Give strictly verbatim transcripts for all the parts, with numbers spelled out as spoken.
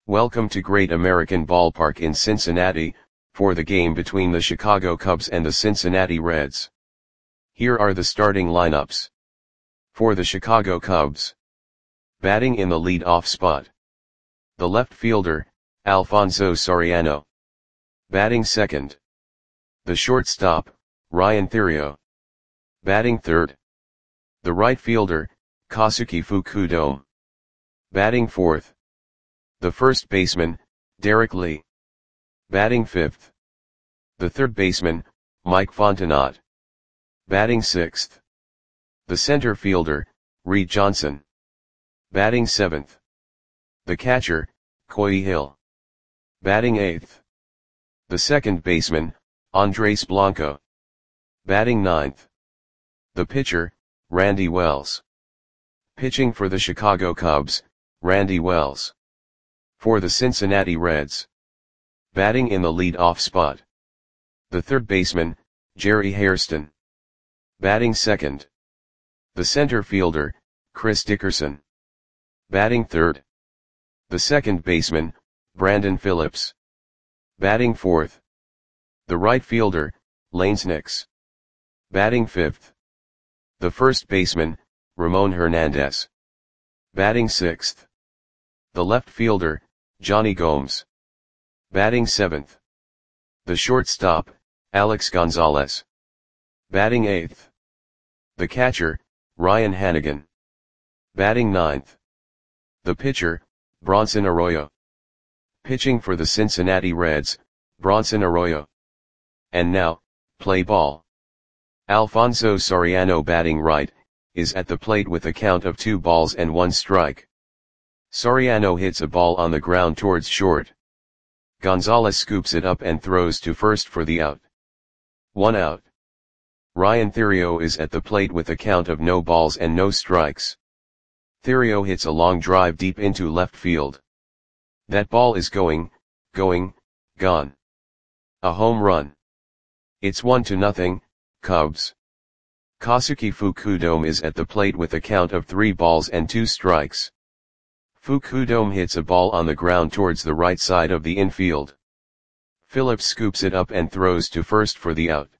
Welcome to Great American Ballpark in Cincinnati, for the game between the Chicago Cubs and the Cincinnati Reds. Here are the starting lineups. For the Chicago Cubs. Batting in the lead-off spot. The left fielder, Alfonso Soriano. Batting second. The shortstop, Ryan Theriot. Batting third. The right fielder, Kosuke Fukudome. Batting fourth. The first baseman, Derek Lee. Batting fifth. The third baseman, Mike Fontenot. Batting sixth. The center fielder, Reed Johnson. Batting seventh. The catcher, Koyi Hill. Batting eighth. The second baseman, Andres Blanco. Batting ninth. The pitcher, Randy Wells. Pitching for the Chicago Cubs, Randy Wells. For the Cincinnati Reds. Batting in the lead-off spot. The third baseman, Jerry Hairston. Batting second. The center fielder, Chris Dickerson. Batting third. The second baseman, Brandon Phillips. Batting fourth. The right fielder, Lanes Nix. Batting fifth. The first baseman, Ramon Hernandez. Batting sixth. The left fielder, Johnny Gomes. Batting seventh. The shortstop, Alex Gonzalez. Batting eighth. The catcher, Ryan Hanigan. Batting ninth. The pitcher, Bronson Arroyo. Pitching for the Cincinnati Reds, Bronson Arroyo. And now, play ball. Alfonso Soriano, batting right, is at the plate with a count of two balls and one strike. Soriano hits a ball on the ground towards short. Gonzalez scoops it up and throws to first for the out. One out. Ryan Theriot is at the plate with a count of no balls and no strikes. Theriot hits a long drive deep into left field. That ball is going, going, gone. A home run. It's one to nothing, Cubs. Kosuke Fukudome is at the plate with a count of three balls and two strikes. Fukudome hits a ball on the ground towards the right side of the infield. Phillips scoops it up and throws to first for the out.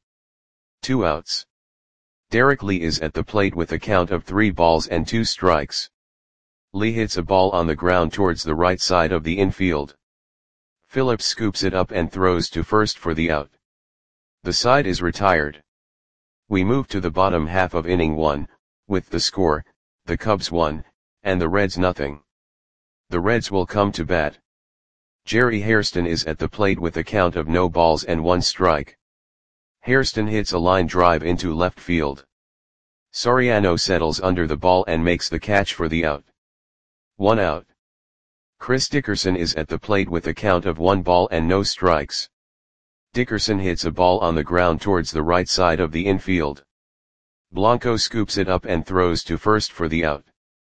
Two outs. Derek Lee is at the plate with a count of three balls and two strikes. Lee hits a ball on the ground towards the right side of the infield. Phillips scoops it up and throws to first for the out. The side is retired. We move to the bottom half of inning one, with the score, the Cubs one, and the Reds nothing. The Reds will come to bat. Jerry Hairston is at the plate with a count of no balls and one strike. Hairston hits a line drive into left field. Soriano settles under the ball and makes the catch for the out. One out. Chris Dickerson is at the plate with a count of one ball and no strikes. Dickerson hits a ball on the ground towards the right side of the infield. Blanco scoops it up and throws to first for the out.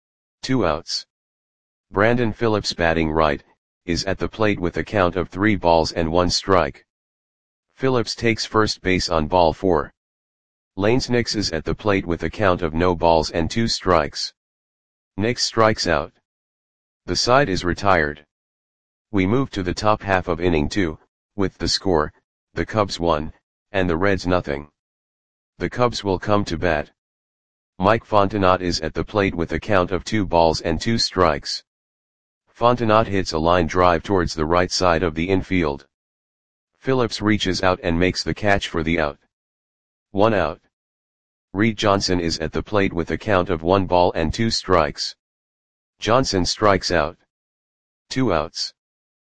Two outs. Brandon Phillips, batting right, is at the plate with a count of three balls and one strike. Phillips takes first base on ball four. Lanes Nix is at the plate with a count of no balls and two strikes. Nix strikes out. The side is retired. We move to the top half of inning two, with the score, the Cubs one, and the Reds nothing. The Cubs will come to bat. Mike Fontenot is at the plate with a count of two balls and two strikes. Fontenot hits a line drive towards the right side of the infield. Phillips reaches out and makes the catch for the out. One out. Reed Johnson is at the plate with a count of one ball and two strikes. Johnson strikes out. Two outs.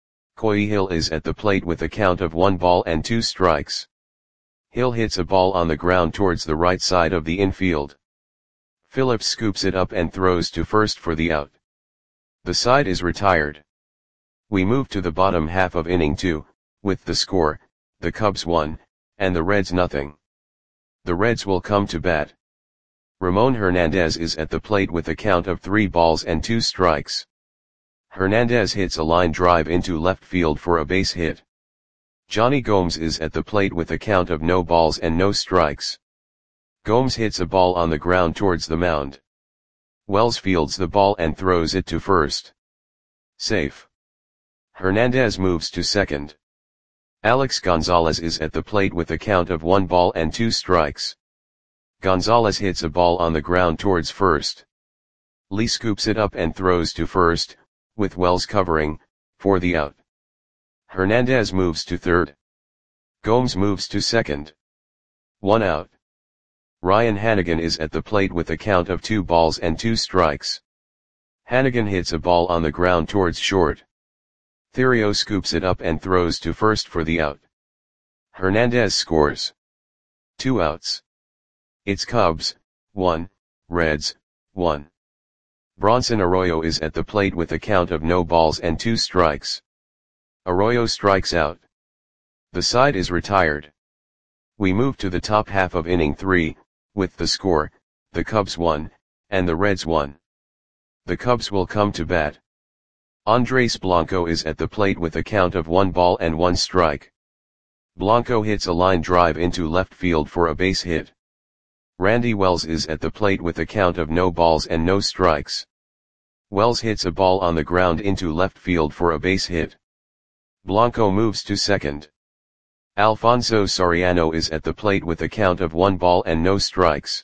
Koyi Hill is at the plate with a count of one ball and two strikes. Hill hits a ball on the ground towards the right side of the infield. Phillips scoops it up and throws to first for the out. The side is retired. We move to the bottom half of inning two, with the score, the Cubs one, and the Reds nothing. The Reds will come to bat. Ramon Hernandez is at the plate with a count of three balls and two strikes. Hernandez hits a line drive into left field for a base hit. Johnny Gomes is at the plate with a count of no balls and no strikes. Gomes hits a ball on the ground towards the mound. Wells fields the ball and throws it to first. Safe. Hernandez moves to second. Alex Gonzalez is at the plate with a count of one ball and two strikes. Gonzalez hits a ball on the ground towards first. Lee scoops it up and throws to first, with Wells covering, for the out. Hernandez moves to third. Gomes moves to second. One out. Ryan Hannigan is at the plate with a count of two balls and two strikes. Hannigan hits a ball on the ground towards short. Theriot scoops it up and throws to first for the out. Hernandez scores. Two outs. It's Cubs, one, Reds, one. Bronson Arroyo is at the plate with a count of no balls and two strikes. Arroyo strikes out. The side is retired. We move to the top half of inning three, with the score, the Cubs won, and the Reds won. The Cubs will come to bat. Andres Blanco is at the plate with a count of one ball and one strike. Blanco hits a line drive into left field for a base hit. Randy Wells is at the plate with a count of no balls and no strikes. Wells hits a ball on the ground into left field for a base hit. Blanco moves to second. Alfonso Soriano is at the plate with a count of one ball and no strikes.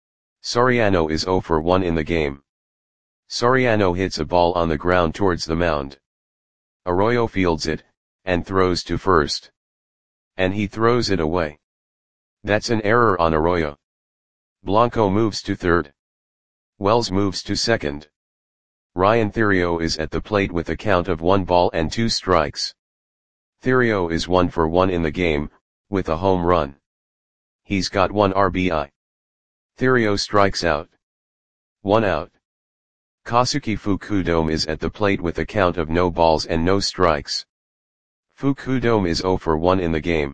Soriano is zero for one in the game. Soriano hits a ball on the ground towards the mound. Arroyo fields it, and throws to first. And he throws it away. That's an error on Arroyo. Blanco moves to third. Wells moves to second. Ryan Theriot is at the plate with a count of one ball and two strikes. Theriot is one for one in the game, with a home run. He's got one R B I. Theriot strikes out. One out. Kosuke Fukudome is at the plate with a count of no balls and no strikes. Fukudome is zero for one in the game.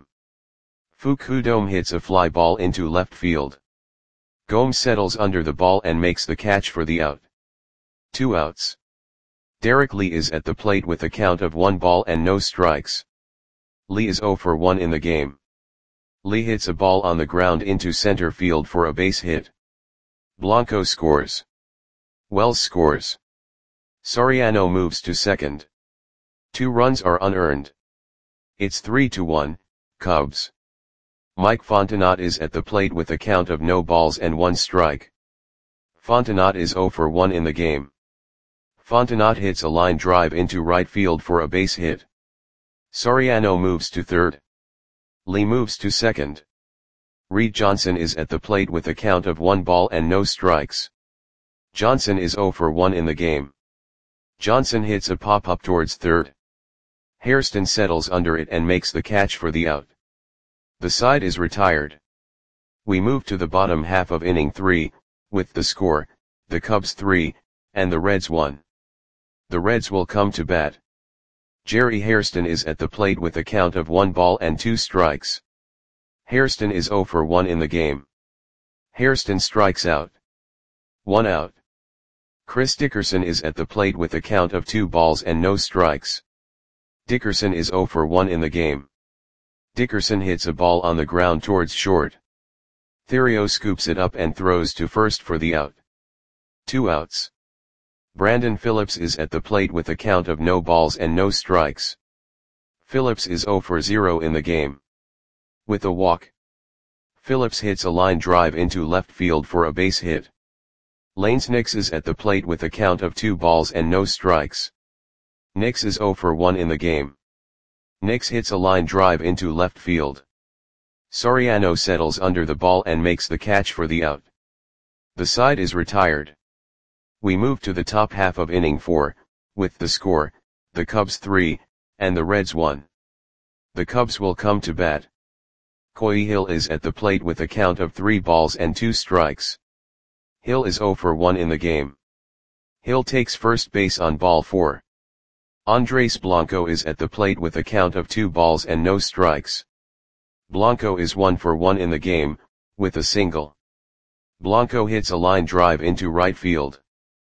Fukudome hits a fly ball into left field. Gomes settles under the ball and makes the catch for the out. Two outs. Derek Lee is at the plate with a count of one ball and no strikes. Lee is zero for one in the game. Lee hits a ball on the ground into center field for a base hit. Blanco scores. Wells scores. Soriano moves to second. Two runs are unearned. It's three to one, Cubs. Mike Fontenot is at the plate with a count of no balls and one strike. Fontenot is zero for one in the game. Fontenot hits a line drive into right field for a base hit. Soriano moves to third. Lee moves to second. Reed Johnson is at the plate with a count of one ball and no strikes. Johnson is zero for one in the game. Johnson hits a pop-up towards third. Hairston settles under it and makes the catch for the out. The side is retired. We move to the bottom half of inning three, with the score, the Cubs three, and the Reds one. The Reds will come to bat. Jerry Hairston is at the plate with a count of one ball and two strikes. Hairston is zero for one in the game. Hairston strikes out. One out. Chris Dickerson is at the plate with a count of two balls and no strikes. Dickerson is zero for one in the game. Dickerson hits a ball on the ground towards short. Theriot scoops it up and throws to first for the out. Two outs. Brandon Phillips is at the plate with a count of no balls and no strikes. Phillips is zero for zero in the game. With a walk. Phillips hits a line drive into left field for a base hit. Lanes Nix is at the plate with a count of two balls and no strikes. Nix is zero for one in the game. Nix hits a line drive into left field. Soriano settles under the ball and makes the catch for the out. The side is retired. We move to the top half of inning four, with the score, the Cubs three, and the Reds one. The Cubs will come to bat. Coy Hill is at the plate with a count of three balls and two strikes. Hill is zero for one in the game. Hill takes first base on ball four. Andres Blanco is at the plate with a count of two balls and no strikes. Blanco is one for one in the game, with a single. Blanco hits a line drive into right field.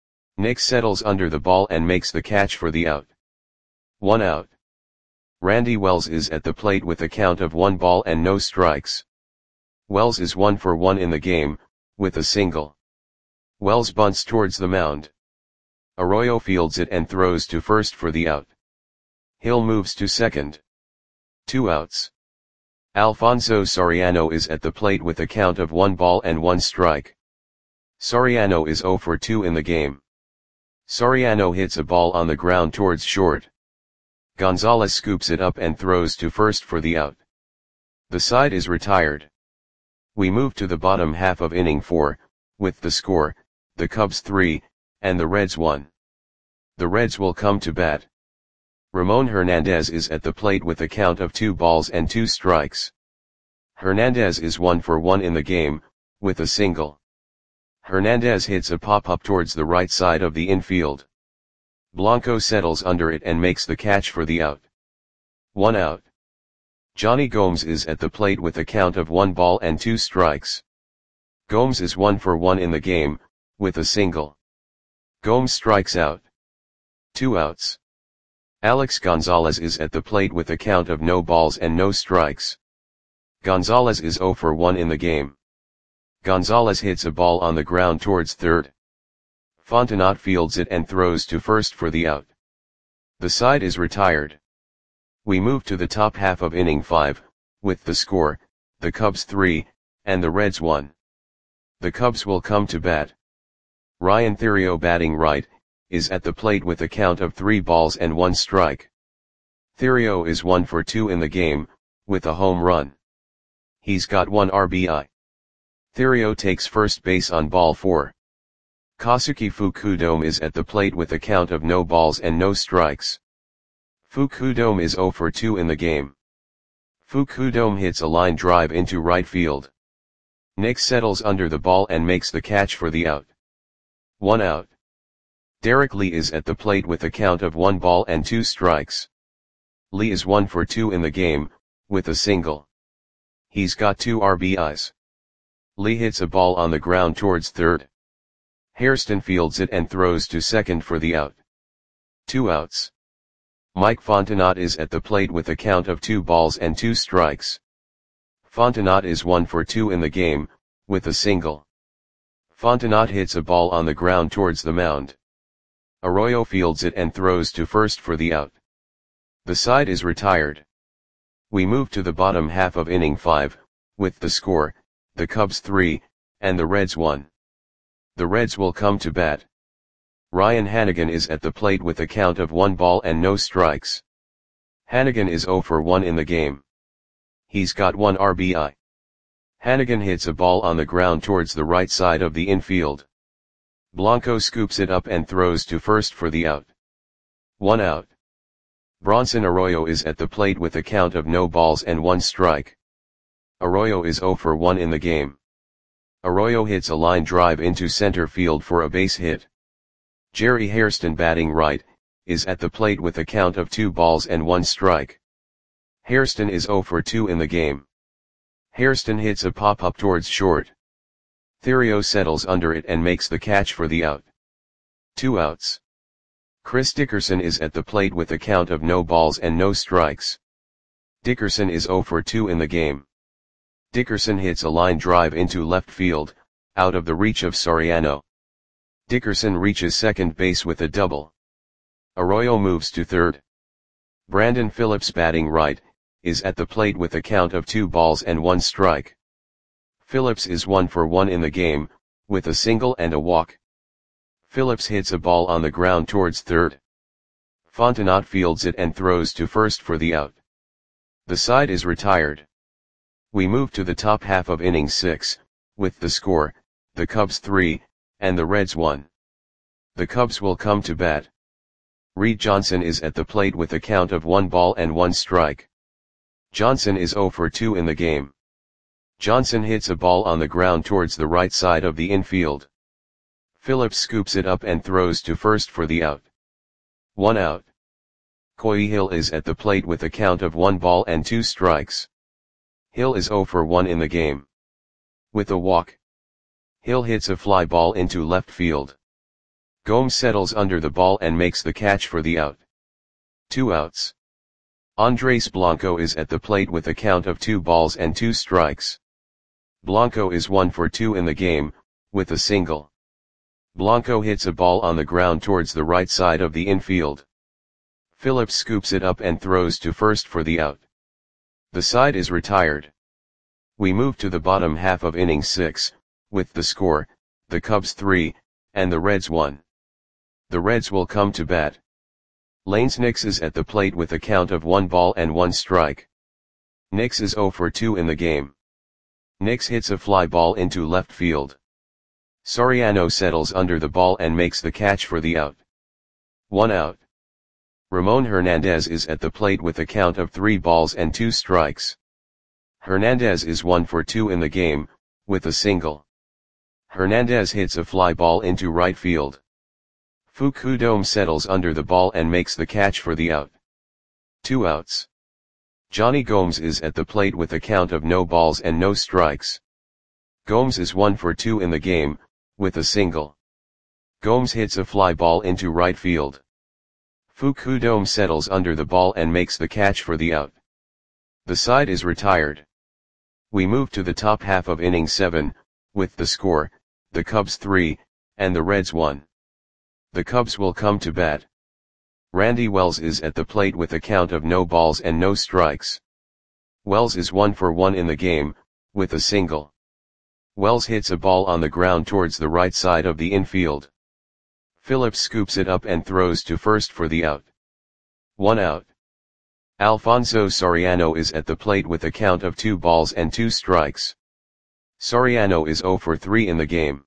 Nix settles under the ball and makes the catch for the out. One out. Randy Wells is at the plate with a count of one ball and no strikes. Wells is one for one in the game, with a single. Wells bunts towards the mound. Arroyo fields it and throws to first for the out. Hill moves to second. Two outs. Alfonso Soriano is at the plate with a count of one ball and one strike. Soriano is oh for two in the game. Soriano hits a ball on the ground towards short. Gonzalez scoops it up and throws to first for the out. The side is retired. We move to the bottom half of inning four, with the score, the Cubs three, and the Reds one. The Reds will come to bat. Ramon Hernandez is at the plate with a count of two balls and two strikes. Hernandez is one for one in the game, with a single. Hernandez hits a pop-up towards the right side of the infield. Blanco settles under it and makes the catch for the out. One out. Johnny Gomes is at the plate with a count of one ball and two strikes. Gomes is one for one in the game, with a single. Gomes strikes out. Two outs. Alex Gonzalez is at the plate with a count of no balls and no strikes. Gonzalez is oh for one in the game. Gonzalez hits a ball on the ground towards third. Fontenot fields it and throws to first for the out. The side is retired. We move to the top half of inning five, with the score, the Cubs three, and the Reds one. The Cubs will come to bat. Ryan Theriot, batting right, is at the plate with a count of three balls and one strike. Theriot is one for two in the game, with a home run. He's got one R B I. Theriot takes first base on ball four. Kosuke Fukudome is at the plate with a count of no balls and no strikes. Fukudome is oh for two in the game. Fukudome hits a line drive into right field. Nick settles under the ball and makes the catch for the out. One out. Derek Lee is at the plate with a count of one ball and two strikes. Lee is one for two in the game, with a single. He's got two R B Is. Lee hits a ball on the ground towards third. Hairston fields it and throws to second for the out. Two outs. Mike Fontenot is at the plate with a count of two balls and two strikes. Fontenot is one for two in the game, with a single. Fontenot hits a ball on the ground towards the mound. Arroyo fields it and throws to first for the out. The side is retired. We move to the bottom half of inning five, with the score, the Cubs three, and the Reds one. The Reds will come to bat. Ryan Hanigan is at the plate with a count of one ball and no strikes. Hanigan is oh for one in the game. He's got one R B I. Hanigan hits a ball on the ground towards the right side of the infield. Blanco scoops it up and throws to first for the out. One out. Bronson Arroyo is at the plate with a count of no balls and one strike. Arroyo is oh for one in the game. Arroyo hits a line drive into center field for a base hit. Jerry Hairston, batting right, is at the plate with a count of two balls and one strike. Hairston is oh for two in the game. Hairston hits a pop-up towards short. Theriot settles under it and makes the catch for the out. Two outs. Chris Dickerson is at the plate with a count of no balls and no strikes. Dickerson is oh for two in the game. Dickerson hits a line drive into left field, out of the reach of Soriano. Dickerson reaches second base with a double. Arroyo moves to third. Brandon Phillips, batting right, is at the plate with a count of two balls and one strike. Phillips is one for one in the game, with a single and a walk. Phillips hits a ball on the ground towards third. Fontenot fields it and throws to first for the out. The side is retired. We move to the top half of inning six, with the score, the Cubs three, and the Reds one. The Cubs will come to bat. Reed Johnson is at the plate with a count of one ball and one strike. Johnson is oh for two in the game. Johnson hits a ball on the ground towards the right side of the infield. Phillips scoops it up and throws to first for the out. One out. Coy Hill is at the plate with a count of one ball and two strikes. Hill is oh for one in the game. With a walk. Hill hits a fly ball into left field. Gomes settles under the ball and makes the catch for the out. Two outs. Andres Blanco is at the plate with a count of two balls and two strikes. Blanco is one for two in the game, with a single. Blanco hits a ball on the ground towards the right side of the infield. Phillips scoops it up and throws to first for the out. The side is retired. We move to the bottom half of inning six, with the score, the Cubs three, and the Reds one. The Reds will come to bat. Lanes Nix is at the plate with a count of one ball and one strike. Nix is oh for two in the game. Nix hits a fly ball into left field. Soriano settles under the ball and makes the catch for the out. One out. Ramon Hernandez is at the plate with a count of three balls and two strikes. Hernandez is one for two in the game, with a single. Hernandez hits a fly ball into right field. Fukudome settles under the ball and makes the catch for the out. Two outs. Johnny Gomes is at the plate with a count of no balls and no strikes. Gomes is one for two in the game, with a single. Gomes hits a fly ball into right field. Fukudome settles under the ball and makes the catch for the out. The side is retired. We move to the top half of inning seven, with the score, the Cubs three, and the Reds one. The Cubs will come to bat. Randy Wells is at the plate with a count of no balls and no strikes. Wells is one for one in the game, with a single. Wells hits a ball on the ground towards the right side of the infield. Phillips scoops it up and throws to first for the out. One out. Alfonso Soriano is at the plate with a count of two balls and two strikes. Soriano is oh for three in the game.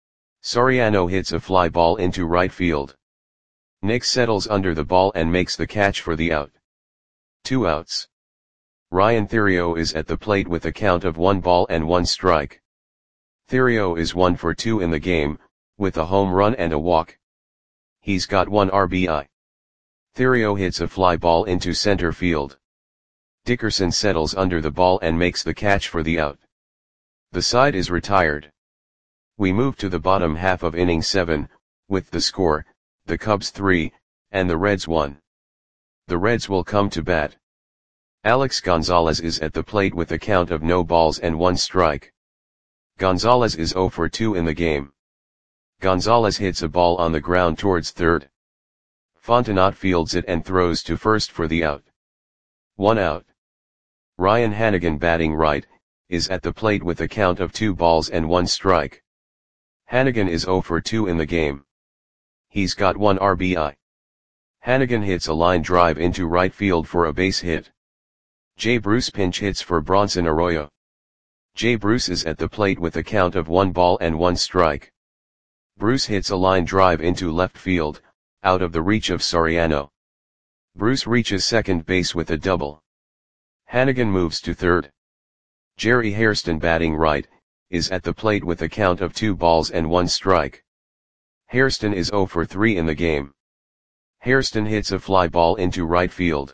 Soriano hits a fly ball into right field. Nix settles under the ball and makes the catch for the out. Two outs. Ryan Theriot is at the plate with a count of one ball and one strike. Theriot is one for two in the game, with a home run and a walk. He's got one R B I. Theriot hits a fly ball into center field. Dickerson settles under the ball and makes the catch for the out. The side is retired. We move to the bottom half of inning seven, with the score, the Cubs three, and the Reds one. The Reds will come to bat. Alex Gonzalez is at the plate with a count of no balls and one strike. Gonzalez is oh for two in the game. Gonzalez hits a ball on the ground towards third. Fontenot fields it and throws to first for the out. One out. Ryan Hannigan, batting right, is at the plate with a count of two balls and one strike. Hannigan is oh for two in the game. He's got one R B I. Hannigan hits a line drive into right field for a base hit. Jay Bruce pinch hits for Bronson Arroyo. Jay Bruce is at the plate with a count of one ball and one strike. Bruce hits a line drive into left field, out of the reach of Soriano. Bruce reaches second base with a double. Hannigan moves to third. Jerry Hairston, batting right, is at the plate with a count of two balls and one strike. Hairston is oh for three in the game. Hairston hits a fly ball into right field.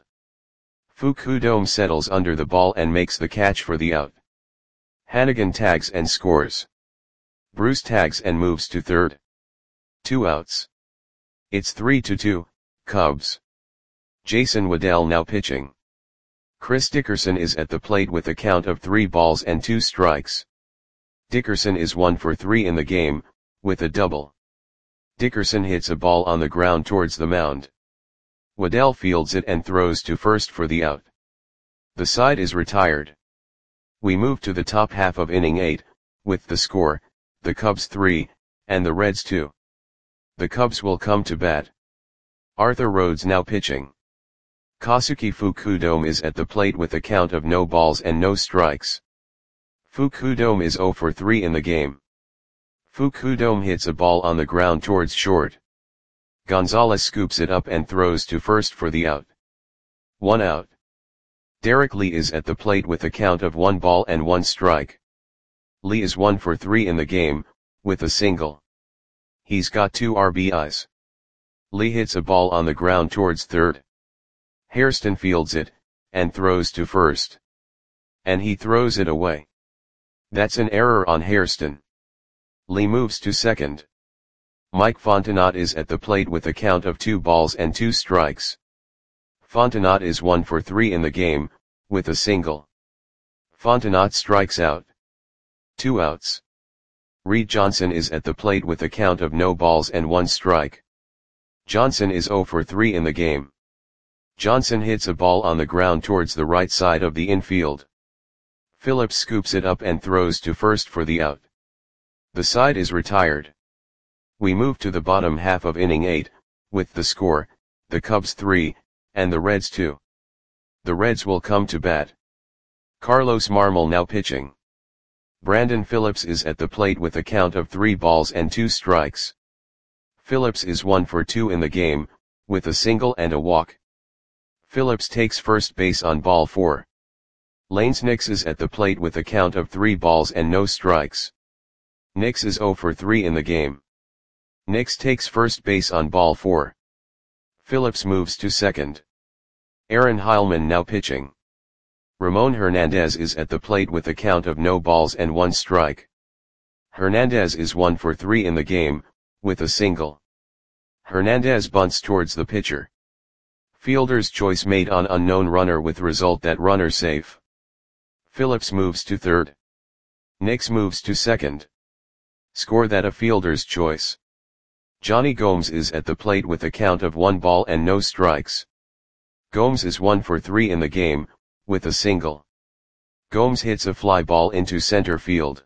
Fukudome settles under the ball and makes the catch for the out. Hannigan tags and scores. Bruce tags and moves to third. Two outs. It's three to two, Cubs. Jason Waddell now pitching. Chris Dickerson is at the plate with a count of three balls and two strikes. Dickerson is one for three in the game, with a double. Dickerson hits a ball on the ground towards the mound. Waddell fields it and throws to first for the out. The side is retired. We move to the top half of inning eight, with the score, the Cubs three, and the Reds two. The Cubs will come to bat. Arthur Rhodes now pitching. Kazuki Fukudome is at the plate with a count of no balls and no strikes. Fukudome is oh for three in the game. Fukudome hits a ball on the ground towards short. Gonzalez scoops it up and throws to first for the out. One out. Derek Lee is at the plate with a count of one ball and one strike. Lee is one for three in the game, with a single. He's got two R B Is. Lee hits a ball on the ground towards third. Hairston fields it, and throws to first. And he throws it away. That's an error on Hairston. Lee moves to second. Mike Fontenot is at the plate with a count of two balls and two strikes. Fontenot is one for three in the game, with a single. Fontenot strikes out. Two outs. Reed Johnson is at the plate with a count of no balls and one strike. Johnson is oh for three in the game. Johnson hits a ball on the ground towards the right side of the infield. Phillips scoops it up and throws to first for the out. The side is retired. We move to the bottom half of inning eight, with the score, the Cubs three, and the Reds two. The Reds will come to bat. Carlos Marmol now pitching. Brandon Phillips is at the plate with a count of three balls and two strikes. Phillips is one for two in the game, with a single and a walk. Phillips takes first base on ball four. Lanes Nix is at the plate with a count of three balls and no strikes. Nix is zero for three in the game. Nix takes first base on ball four. Phillips moves to second. Aaron Heilman now pitching. Ramon Hernandez is at the plate with a count of no balls and one strike. Hernandez is one for three in the game, with a single. Hernandez bunts towards the pitcher. Fielder's choice made on unknown runner with result that runner safe. Phillips moves to third. Nix moves to second. Score that a fielder's choice. Johnny Gomes is at the plate with a count of one ball and no strikes. Gomes is one for three in the game, with a single. Gomes hits a fly ball into center field.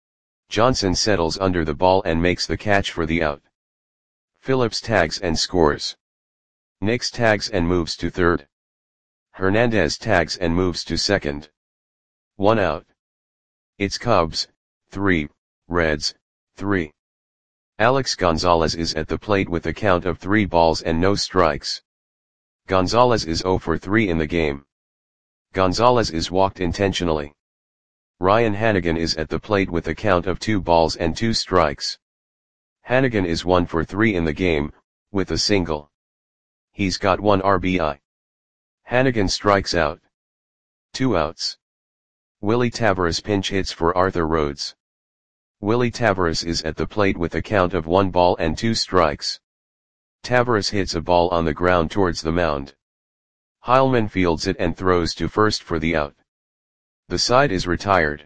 Johnson settles under the ball and makes the catch for the out. Phillips tags and scores. Nix tags and moves to third. Hernandez tags and moves to second. One out. It's Cubs, three, Reds, three. Alex Gonzalez is at the plate with a count of three balls and no strikes. Gonzalez is zero for three in the game. Gonzalez is walked intentionally. Ryan Hanigan is at the plate with a count of two balls and two strikes. Hanigan is one for three in the game, with a single. He's got one R B I. Hanigan strikes out. Two outs. Willie Taveras pinch hits for Arthur Rhodes. Willie Taveras is at the plate with a count of one ball and two strikes. Taveras hits a ball on the ground towards the mound. Heilman fields it and throws to first for the out. The side is retired.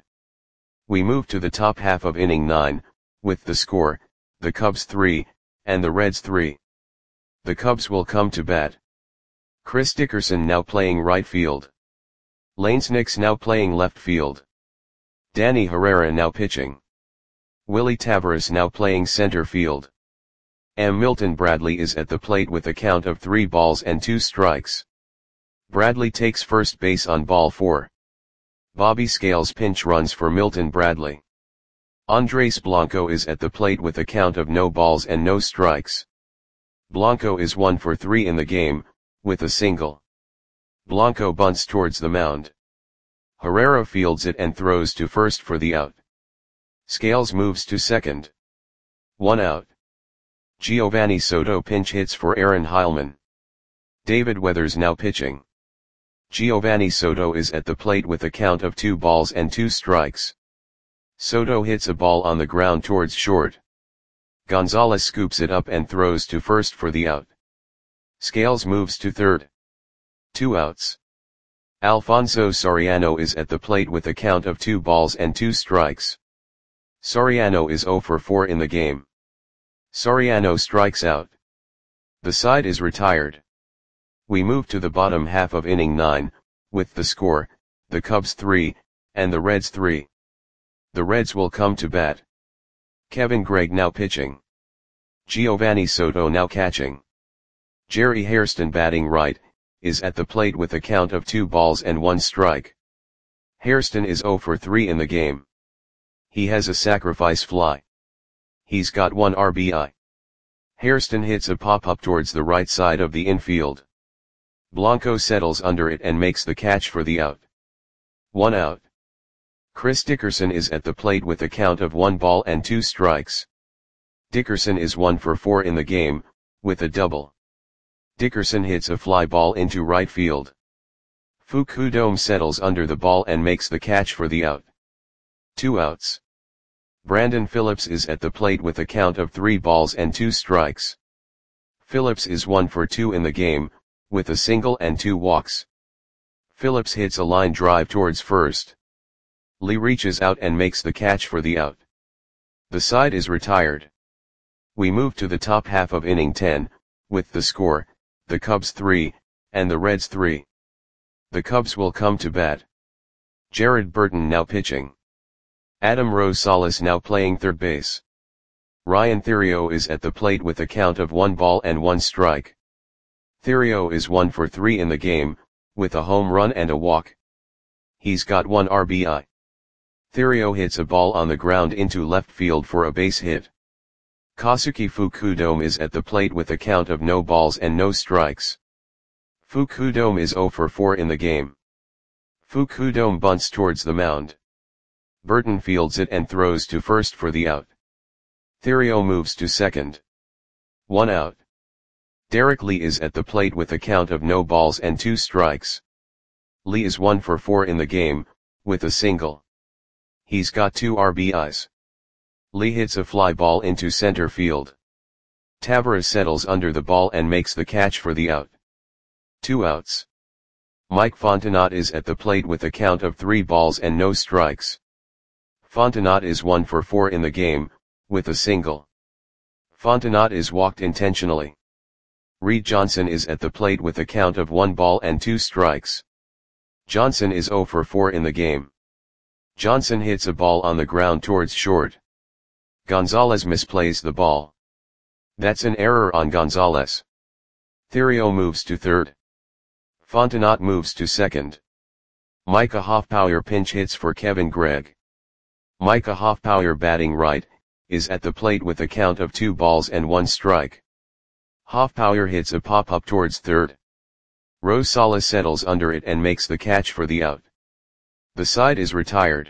We move to the top half of inning nine, with the score, the Cubs three, and the Reds three. The Cubs will come to bat. Chris Dickerson now playing right field. Lanes Nix now playing left field. Danny Herrera now pitching. Willie Taveras now playing center field. M. Milton Bradley is at the plate with a count of three balls and two strikes. Bradley takes first base on ball four. Bobby Scales pinch runs for Milton Bradley. Andres Blanco is at the plate with a count of no balls and no strikes. Blanco is one for three in the game, with a single. Blanco bunts towards the mound. Herrera fields it and throws to first for the out. Scales moves to second. One out. Giovanni Soto pinch hits for Aaron Heilman. David Weathers now pitching. Giovanni Soto is at the plate with a count of two balls and two strikes. Soto hits a ball on the ground towards short. Gonzalez scoops it up and throws to first for the out. Scales moves to third. Two outs. Alfonso Soriano is at the plate with a count of two balls and two strikes. Soriano is zero for four in the game. Soriano strikes out. The side is retired. We move to the bottom half of inning nine, with the score, the Cubs three, and the Reds three. The Reds will come to bat. Kevin Gregg now pitching. Giovanni Soto now catching. Jerry Hairston batting right, is at the plate with a count of two balls and one strike. Hairston is zero for three in the game. He has a sacrifice fly. He's got one R B I. Hairston hits a pop-up towards the right side of the infield. Blanco settles under it and makes the catch for the out. One out. Chris Dickerson is at the plate with a count of one ball and two strikes. Dickerson is one for four in the game, with a double. Dickerson hits a fly ball into right field. Fukudome settles under the ball and makes the catch for the out. Two outs. Brandon Phillips is at the plate with a count of three balls and two strikes. Phillips is one for two in the game, with a single and two walks. Phillips hits a line drive towards first. Lee reaches out and makes the catch for the out. The side is retired. We move to the top half of inning ten, with the score, the Cubs three, and the Reds three. The Cubs will come to bat. Jared Burton now pitching. Adam Rosales now playing third base. Ryan Theriot is at the plate with a count of one ball and one strike. Theriot is one for three in the game, with a home run and a walk. He's got one R B I. Theriot hits a ball on the ground into left field for a base hit. Kosuke Fukudome is at the plate with a count of no balls and no strikes. Fukudome is zero for four in the game. Fukudome bunts towards the mound. Burton fields it and throws to first for the out. Theriot moves to second. One out. Derek Lee is at the plate with a count of no balls and two strikes. Lee is one for four in the game, with a single. He's got two R B Is. Lee hits a fly ball into center field. Tavares settles under the ball and makes the catch for the out. Two outs. Mike Fontenot is at the plate with a count of three balls and no strikes. Fontenot is one for four in the game, with a single. Fontenot is walked intentionally. Reed Johnson is at the plate with a count of one ball and two strikes. Johnson is zero for four in the game. Johnson hits a ball on the ground towards short. Gonzalez misplays the ball. That's an error on Gonzalez. Theriot moves to third. Fontenot moves to second. Micah Hoffpauir pinch hits for Kevin Gregg. Micah Hoffpauir, batting right, is at the plate with a count of two balls and one strike. Hoffpauir hits a pop-up towards third. Rosales settles under it and makes the catch for the out. The side is retired.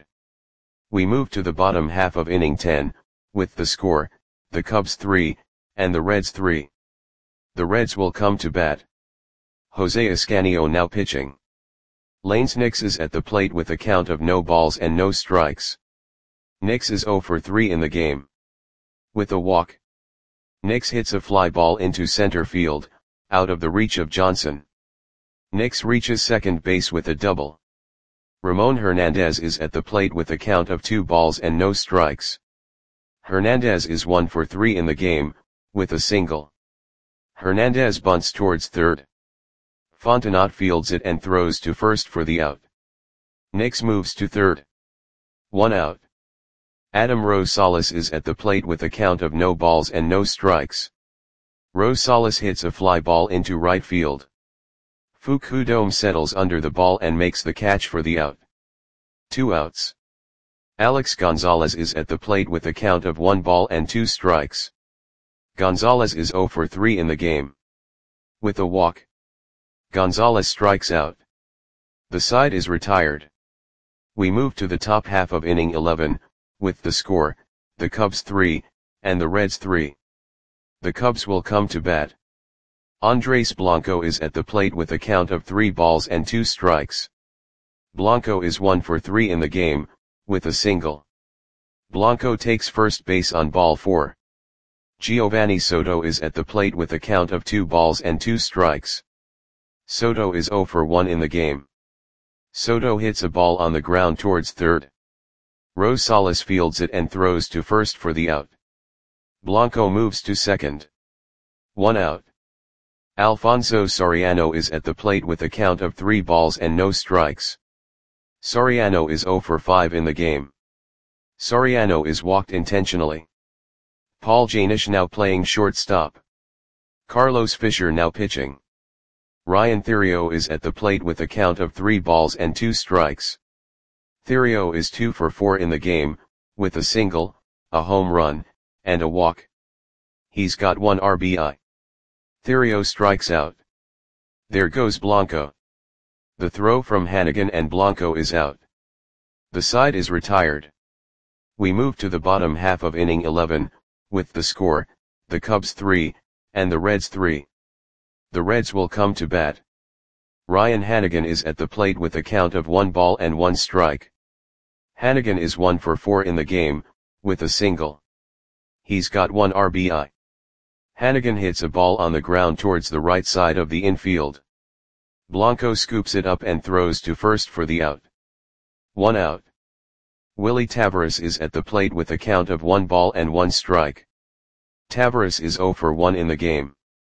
We move to the bottom half of inning ten, with the score, the Cubs three, and the Reds three. The Reds will come to bat. Jose Ascanio now pitching. Lanes Nix is at the plate with a count of no balls and no strikes. Nix is zero for three in the game. With a walk. Nix hits a fly ball into center field, out of the reach of Johnson. Nix reaches second base with a double. Ramon Hernandez is at the plate with a count of two balls and no strikes. Hernandez is one for three in the game, with a single. Hernandez bunts towards third. Fontenot fields it and throws to first for the out. Nix moves to third. One out. Adam Rosales is at the plate with a count of no balls and no strikes. Rosales hits a fly ball into right field. Fukudome settles under the ball and makes the catch for the out. Two outs. Alex Gonzalez is at the plate with a count of one ball and two strikes. Gonzalez is zero for three in the game. With a walk. Gonzalez strikes out. The side is retired. We move to the top half of inning eleven, with the score, the Cubs three, and the Reds three. The Cubs will come to bat. Andres Blanco is at the plate with a count of three balls and two strikes. Blanco is one for three in the game, with a single. Blanco takes first base on ball four. Giovanni Soto is at the plate with a count of two balls and two strikes. Soto is zero for one in the game. Soto hits a ball on the ground towards third. Rosales fields it and throws to first for the out. Blanco moves to second. One out. Alfonso Soriano is at the plate with a count of three balls and no strikes. Soriano is zero for five in the game. Soriano is walked intentionally. Paul Janish now playing shortstop. Carlos Fisher now pitching. Ryan Theriot is at the plate with a count of three balls and two strikes. Theriot is two for four in the game, with a single, a home run, and a walk. He's got one R B I. Theriot strikes out. There goes Blanco. The throw from Hannigan and Blanco is out. The side is retired. We move to the bottom half of inning eleven, with the score, the Cubs three, and the Reds three. The Reds will come to bat. Ryan Hannigan is at the plate with a count of one ball and one strike. Hannigan is one for four in the game, with a single. He's got one R B I. Hannigan hits a ball on the ground towards the right side of the infield. Blanco scoops it up and throws to first for the out. One out. Willie Tavares is at the plate with a count of one ball and one strike. Tavares is zero for one in the game.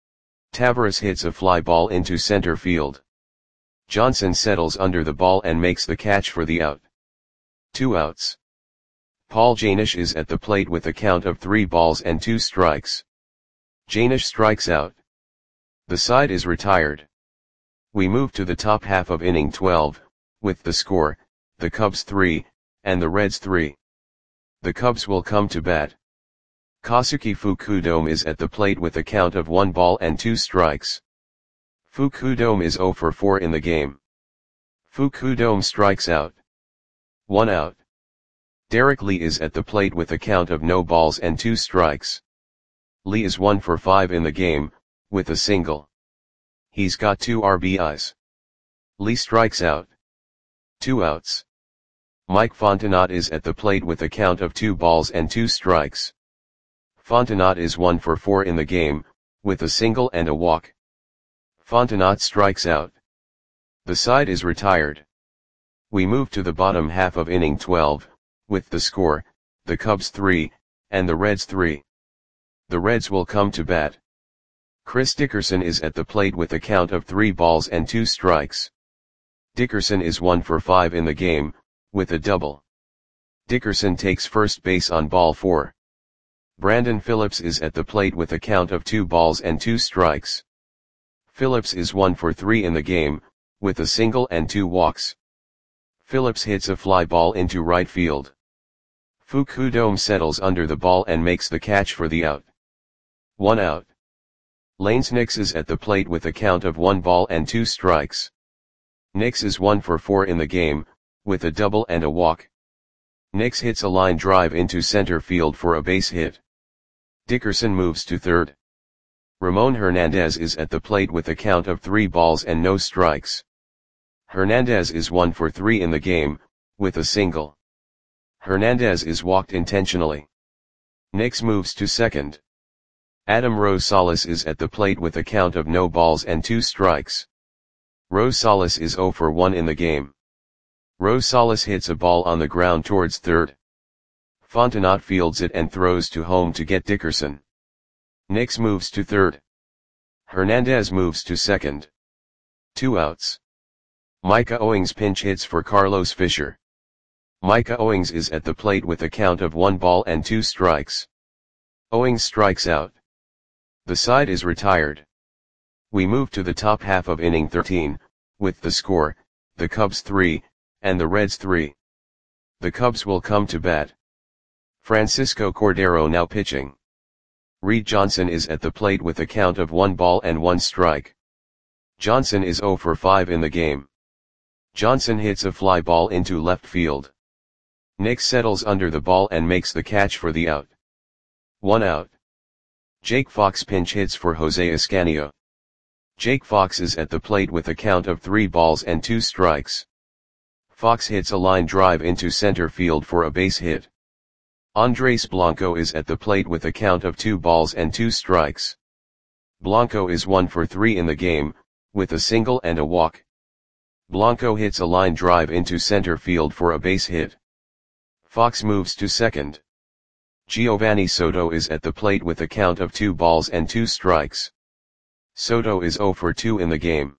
Tavares hits a fly ball into center field. Johnson settles under the ball and makes the catch for the out. Two outs. Paul Janish is at the plate with a count of three balls and two strikes. Janish strikes out. The side is retired. We move to the top half of inning twelve, with the score, the Cubs three, and the Reds three. The Cubs will come to bat. Kosuke Fukudome is at the plate with a count of one ball and two strikes. Fukudome is zero for four in the game. Fukudome strikes out. One out. Derek Lee is at the plate with a count of no balls and two strikes. Lee is one for five in the game, with a single. He's got two R B Is. Lee strikes out. Two outs. Mike Fontenot is at the plate with a count of two balls and two strikes. Fontenot is one for four in the game, with a single and a walk. Fontenot strikes out. The side is retired. We move to the bottom half of inning twelve, with the score, the Cubs three, and the Reds three. The Reds will come to bat. Chris Dickerson is at the plate with a count of three balls and two strikes. Dickerson is one for five in the game, with a double. Dickerson takes first base on ball four. Brandon Phillips is at the plate with a count of two balls and two strikes. Phillips is one for three in the game, with a single and two walks. Phillips hits a fly ball into right field. Fukudome settles under the ball and makes the catch for the out. One out. Lanes Nix is at the plate with a count of one ball and two strikes. Nix is one for four in the game, with a double and a walk. Nix hits a line drive into center field for a base hit. Dickerson moves to third. Ramon Hernandez is at the plate with a count of three balls and no strikes. Hernandez is one for three in the game, with a single. Hernandez is walked intentionally. Nix moves to second. Adam Rosales is at the plate with a count of no balls and two strikes. Rosales is zero for one in the game. Rosales hits a ball on the ground towards third. Fontenot fields it and throws to home to get Dickerson. Nix moves to third. Hernandez moves to second. Two outs. Micah Owings pinch hits for Carlos Fisher. Micah Owings is at the plate with a count of one ball and two strikes. Owings strikes out. The side is retired. We move to the top half of inning thirteen, with the score, the Cubs three, and the Reds three. The Cubs will come to bat. Francisco Cordero now pitching. Reed Johnson is at the plate with a count of one ball and one strike. Johnson is zero for five in the game. Johnson hits a fly ball into left field. Nix settles under the ball and makes the catch for the out. One out. Jake Fox pinch hits for Jose Escanio. Jake Fox is at the plate with a count of three balls and two strikes. Fox hits a line drive into center field for a base hit. Andres Blanco is at the plate with a count of two balls and two strikes. Blanco is one for three in the game, with a single and a walk. Blanco hits a line drive into center field for a base hit. Fox moves to second. Giovanni Soto is at the plate with a count of two balls and two strikes. Soto is zero for two in the game.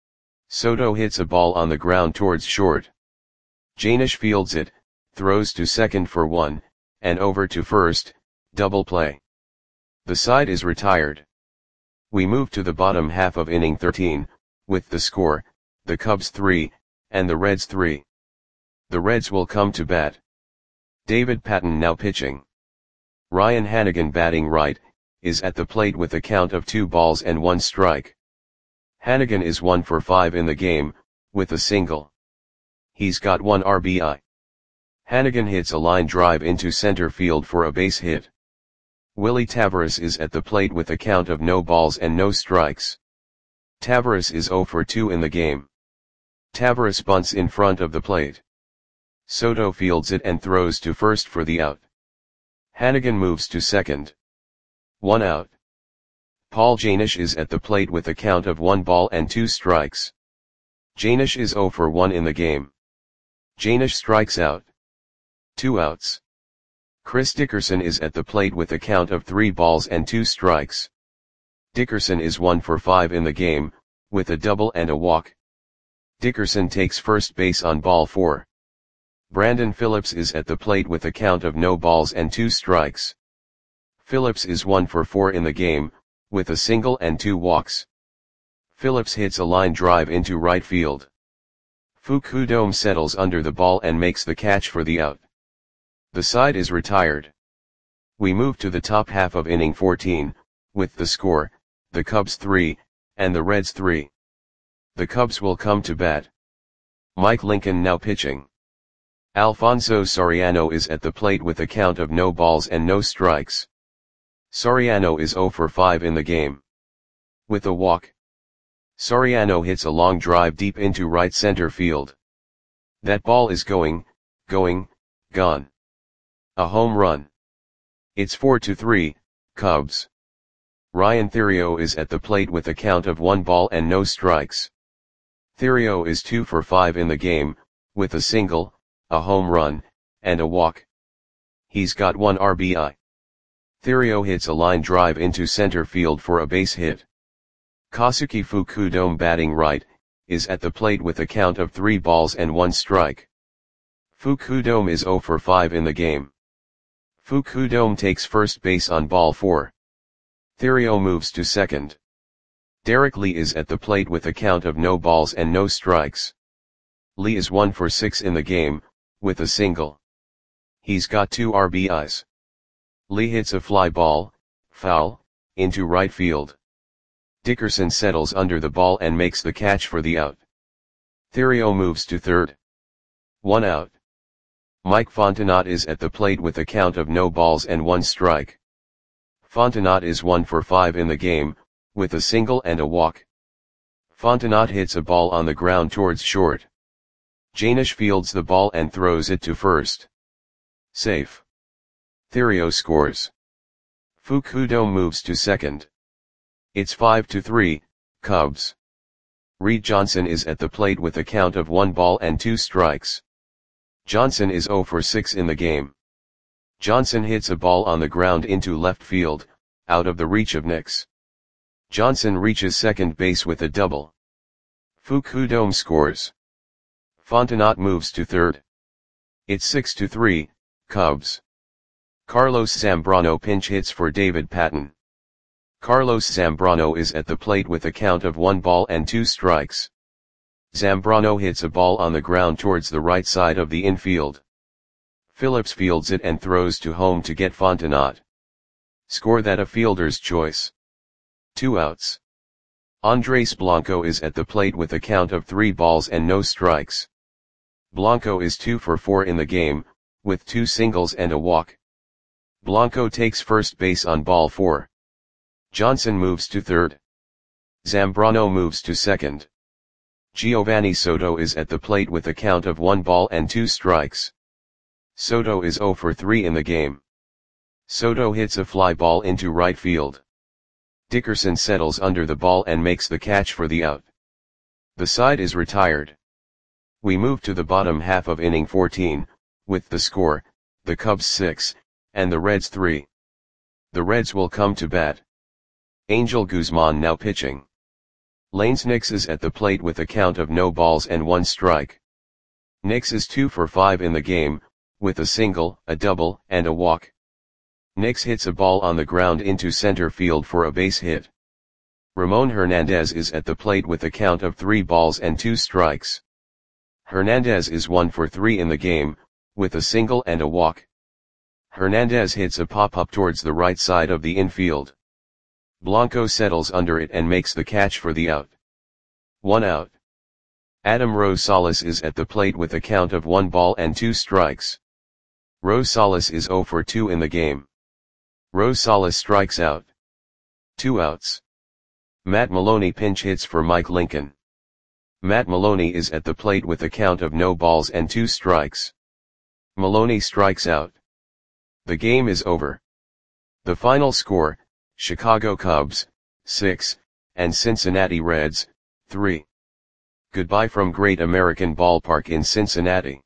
Soto hits a ball on the ground towards short. Janish fields it, throws to second for one, and over to first, double play. The side is retired. We move to the bottom half of inning thirteen, with the score, the Cubs three, and the Reds three. The Reds will come to bat. David Patton now pitching. Ryan Hannigan batting right, is at the plate with a count of two balls and one strike. Hannigan is one for five in the game, with a single. He's got one R B I. Hannigan hits a line drive into center field for a base hit. Willie Tavares is at the plate with a count of no balls and no strikes. Tavares is zero for two in the game. Tavares bunts in front of the plate. Soto fields it and throws to first for the out. Hannigan moves to second. One out. Paul Janish is at the plate with a count of one ball and two strikes. Janish is zero for one in the game. Janish strikes out. Two outs. Chris Dickerson is at the plate with a count of three balls and two strikes. Dickerson is one for five in the game, with a double and a walk. Dickerson takes first base on ball four. Brandon Phillips is at the plate with a count of no balls and two strikes. Phillips is one for four in the game, with a single and two walks. Phillips hits a line drive into right field. Fukudome settles under the ball and makes the catch for the out. The side is retired. We move to the top half of inning fourteen, with the score, the Cubs three, and the Reds three. The Cubs will come to bat. Mike Lincoln now pitching. Alfonso Soriano is at the plate with a count of no balls and no strikes. Soriano is zero for five in the game. With a walk. Soriano hits a long drive deep into right center field. That ball is going, going, gone. A home run. It's four to three, Cubs. Ryan Theriot is at the plate with a count of one ball and no strikes. Theriot is two for five in the game, with a single, a home run, and a walk. He's got one R B I. Theriot hits a line drive into center field for a base hit. Kosuke Fukudome, batting right, is at the plate with a count of three balls and one strike. Fukudome is zero for five in the game. Fukudome takes first base on ball four. Theriot moves to second. Derek Lee is at the plate with a count of no balls and no strikes. Lee is one for six in the game, with a single. He's got two R B Is. Lee hits a fly ball, foul, into right field. Dickerson settles under the ball and makes the catch for the out. Theriot moves to third. One out. Mike Fontenot is at the plate with a count of no balls and one strike. Fontenot is one for five in the game, with a single and a walk. Fontenot hits a ball on the ground towards short. Janish fields the ball and throws it to first. Safe. Theriot scores. Fukudome moves to second. It's five to three, Cubs. Reed Johnson is at the plate with a count of one ball and two strikes. Johnson is zero for six in the game. Johnson hits a ball on the ground into left field, out of the reach of Nix. Johnson reaches second base with a double. Fukudome scores. Fontenot moves to third. It's six to three, Cubs. Carlos Zambrano pinch hits for David Patton. Carlos Zambrano is at the plate with a count of one ball and two strikes. Zambrano hits a ball on the ground towards the right side of the infield. Phillips fields it and throws to home to get Fontenot. Score that a fielder's choice. Two outs. Andres Blanco is at the plate with a count of three balls and no strikes. Blanco is two for four in the game, with two singles and a walk. Blanco takes first base on ball four. Johnson moves to third. Zambrano moves to second. Giovanni Soto is at the plate with a count of one ball and two strikes. Soto is zero for three in the game. Soto hits a fly ball into right field. Dickerson settles under the ball and makes the catch for the out. The side is retired. We move to the bottom half of inning fourteen, with the score, the Cubs six, and the Reds three. The Reds will come to bat. Angel Guzman now pitching. Lanes Nix is at the plate with a count of no balls and one strike. Nix is two for five in the game, with a single, a double, and a walk. Nix hits a ball on the ground into center field for a base hit. Ramon Hernandez is at the plate with a count of three balls and two strikes. Hernandez is one for three in the game, with a single and a walk. Hernandez hits a pop-up towards the right side of the infield. Blanco settles under it and makes the catch for the out. One out. Adam Rosales is at the plate with a count of one ball and two strikes. Rosales is zero for two in the game. Rosales strikes out. Two outs. Matt Maloney pinch hits for Mike Lincoln. Matt Maloney is at the plate with a count of no balls and two strikes. Maloney strikes out. The game is over. The final score, Chicago Cubs, six, and Cincinnati Reds, three. Goodbye from Great American Ballpark in Cincinnati.